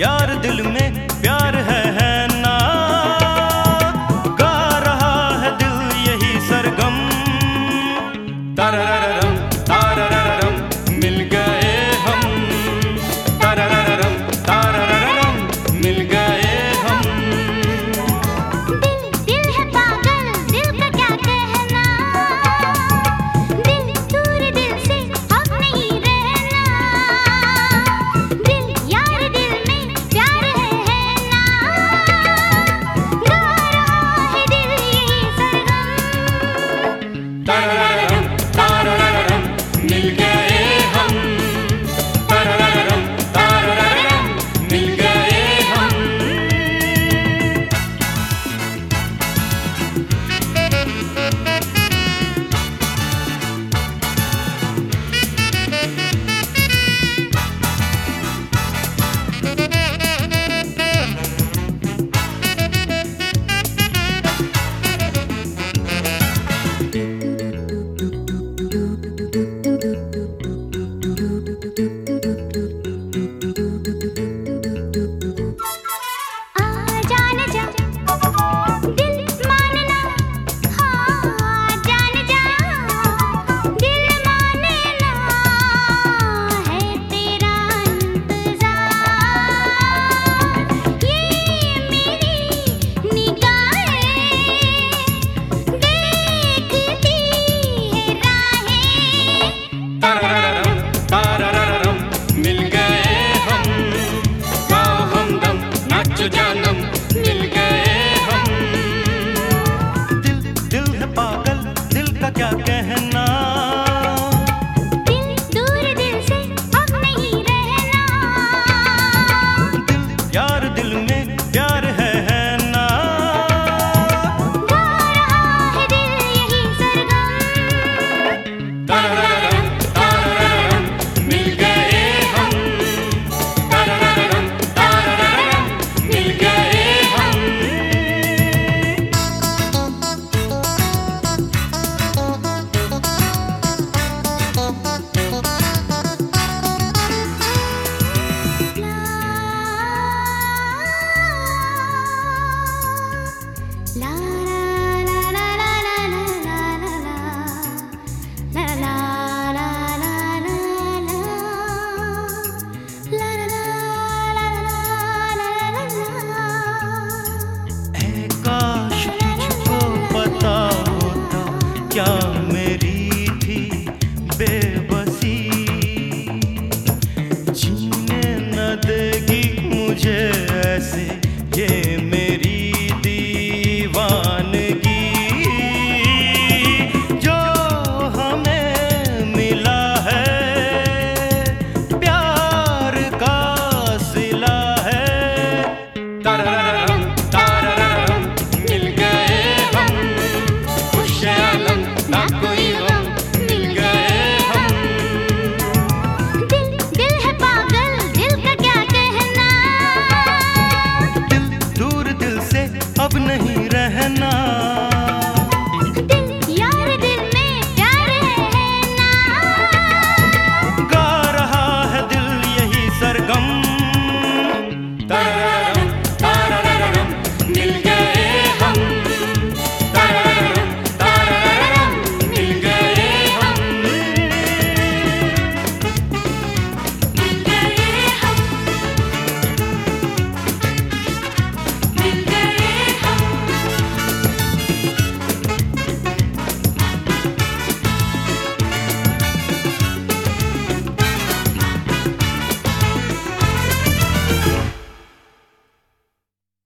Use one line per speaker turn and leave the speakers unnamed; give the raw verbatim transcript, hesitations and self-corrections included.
यार दिल में प्यार है, है ना। गा रहा है दिल यही सरगम। तररररम ताररररम मिल गए हम। तररररम ताररररम मिल गए हम।
दिल दिल है पागल, दिल का क्या कहना। दिल दूर दिल से अब नहीं रहना। दिल यार दिल में प्यार है, है ना। गा रहा है दिल यही सरगम।
तररररम ताररररम मिल गए हम। तररररम ताररररम मिल गए हम।
आ जान जा दिल मानना। हाँ जान जा दिल मानना। है तेरा इंतजार। ये मेरी निगाहें देखती है राहें।
तररररम ताररररम मिल गए हम। गाओ हमदम नाचो जानम मिल गए हम। दिल दिल है पागल, दिल का क्या कहना।
दिल दूर दिल से अब नहीं रहना।
दिल यार दिल में प्यार है, है ना।
गा रहा है दिल यही सरगम।
तररररम ताररररम मिल गए हम। तररररम ताररररम मिल गए हम।
ला ला ला ला ला ला ला ला ला ला ला ला ला ला
ऐ काश तुझको पता होता क्या मेरी थी बेबसी। जीने न देगी मुझे ऐसे